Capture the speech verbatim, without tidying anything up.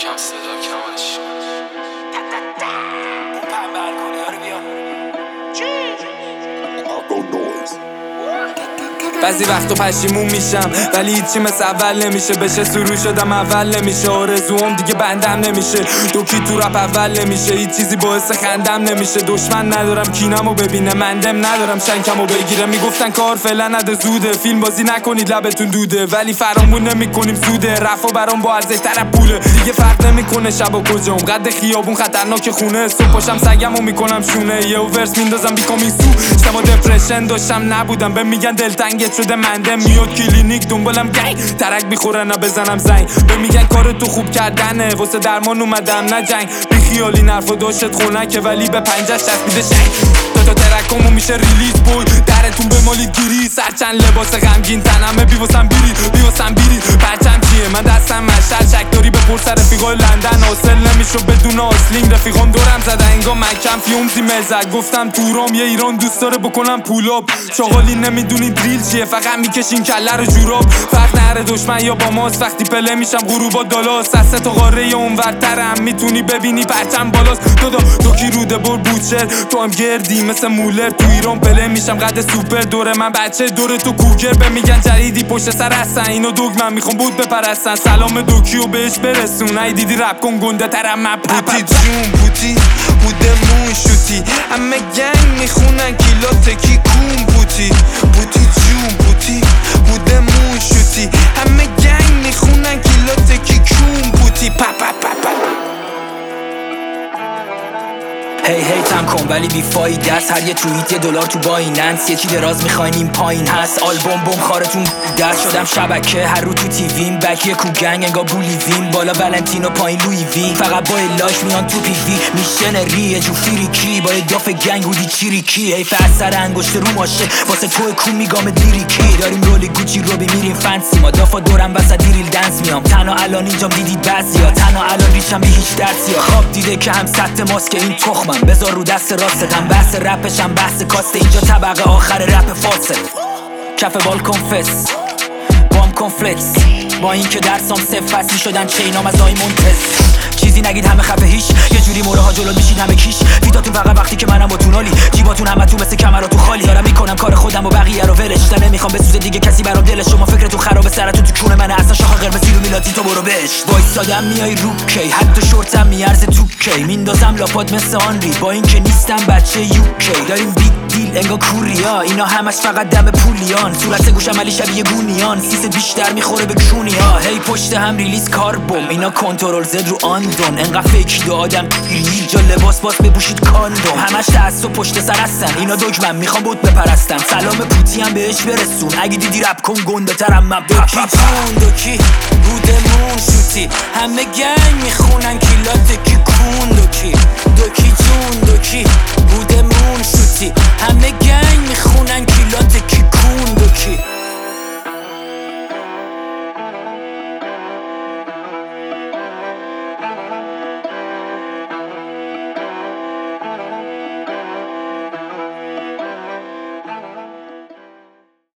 یکم صدا کمش اون پنبه الکلی ها رو بیا بعضی وقتا پشیمون میشم ولی هیچی مثل اول نمیشه. بشه سرو شدم اول نمیشه. آرزوام دیگه بندم نمیشه. دوکی تو رپ اول نمیشه. هیچ چیزی باعث خندم نمیشه. دشمن ندارم کینمو ببینه. مندم ندارم شنکمو بگیره. میگفتن کار فعلا نده زوده. فیلم بازی نکنید لبتون دوده. ولی فرامون نمیکنیم سوده. رفا برام با ارزش تر پوله. دیگه فرق نمیکنه شب و کجام. قد خیابون خطرناک خونه. صبح پاشم سگمو میکنم شونه. یه ورس میندازم بیکامی سو. شما دپرشن داشتم نبودم. به میگن دلتنگ شده مندم. میاد کلینیک دنبالم گنگ. ترک میخورن بزنم زنگ. به میگن کار تو خوب کردنه. واسه درمان اومدم نه جنگ. بی خیالی نرفا داشت خونکه ولی به پنجش چسبیده شنگ. دو تا ترکامو میشه ریلیز بوی. درتون به مالید گیری. سرچند لباس غمگین تنمه. بیواسم بیری بیواسم بیری. پرچم چیه من دستم مشل. شک داری به پرس رفیقای لندن. حاصل نمیشو بدون آسلینگ. رفیقام دورم زده انگار مکم فیومزی مزد. گفتم تورام یه ایران دوست داره بکنم پولاب. شغالی نمیدونی دریل چیه. فقط میکشین کله رو جوراب. فرق نره دشمن یا با ماست. وقتی پله میشم غروبا دالاست. دسته تا قاره اونورترم. میتونی ببینی پرچم بالاست. دادا تو کی روده بر بوچر. تو هم گردی مثل مولر. تو ایران پله میشم قد سوپر. دور من بچه دور تو کوگر. به میگن جریدی پشت سر هستن. اینو دوگ من میخوام بود بپرستن. سلام دوکیو بهش برسون. ای دیدی رپ کن گنده ترم من بوتی جون بوتی بودمون شوتی. همه گنگ میخونن کیلات کی کون بوتی. بوتی جون بوتی بودمون شوتی. همه گنگ میخونن کیلات کی کون بوتی. پا پا پا پا هی هی تم کن ولی بی فایده است. هر یه توییت یه دلار تو بایننس. یکی دراز میخواین این پایین هست. آلبوم بوم خارتون دست شدم شبکه. هر رو تو تیویم بک یه کوگنگ انگار بولیویم. بالا ولنتینو پایین لوی وی. فقط با لاش میان تو پی وی. میشنری یه جو فیریکی. با یه داف گنگ بودی چیریکی. هی فسر انگشت رو ماشه واسه تو کو میگام دیریکی. داریم رولی گوچی رو میریم فنسی. ما دافا دورم وسط دیریل دنس میام. تنها الان اینجام دیدید بعضیا. تنها الان ریچم بی هیچ درسیا. خواب دیده که هم سطح ماسک این تخمم. بذار رو دست راستم. بحث رپشم بحث کاسته. اینجا طبقه آخر رپ فاسد. کف بالکن فس بام کنفلکس. با این که درسام صفر فصلی شدن چینام از آی منتس. چیزی نگید همه خفه هیچ. یه جوری موره ها جلو میشید همه کیش. ویداتون فقط وقتی که منم با تونالی. جیباتون همه تو مثل کمراتون خالی. دارم میکنم کار خودم و بقیه رو ولش. تا نمیخوام بسوزه دیگه کسی برام دلش. شما فکرتون خرابه سرتون تو کونه منه. اصلا شاخ قرمزی رو میلاتی تو برو بش. وایسادم میای رو کی. حتی شورتم میارزه تو کی. میندازم لاپات مثل آنری. با این که نیستم بچه یوکی. داریم بیگ دیل انگار کوریا. اینا همش فقط دم پولیان. صورت گوشم علی شبیه گونیان. سیست بیشتر میخوره به کونیا. هی پشت هم ریلیز کار بوم. اینا کنترل زد رو آندون. انقدر فیک دو آدم اینجا لباس باس بپوشید کاندوم. همش تعصب پشت سر هستن. اینا دگمن میخوام بود بپرستن. سلام پوتی هم بهش برسون. اگه دیدی رپ کن گنده ترم من. دوکی جون دوکی بودمون شوتی. همه گنگ میخونن کیلات کی کون